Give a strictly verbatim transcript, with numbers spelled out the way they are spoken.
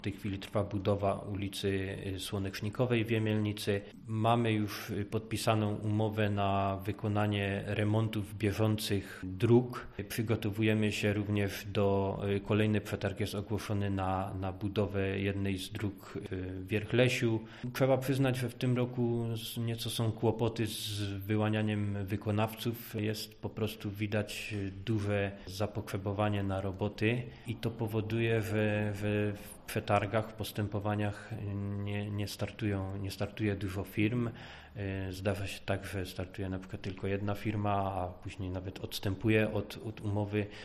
W tej chwili trwa budowa ulicy Słonecznikowej w Jemielnicy. Mamy już podpisaną umowę na wykonanie remontów bieżących dróg. Przygotowujemy się również do, kolejny przetarg jest ogłoszony na, na budowę jednej z dróg w Wierchlesiu. Trzeba przyznać, że w tym roku nieco są kłopoty z wyłanianiem wykonawców. Jest po prostu widać duże zapotrzebowanie na roboty i to powoduje, że, że w przetargach, w postępowaniach nie, nie, startują, nie startuje dużo firm. Zdarza się tak, że startuje na przykład tylko jedna firma, a później nawet odstępuje od, od umowy.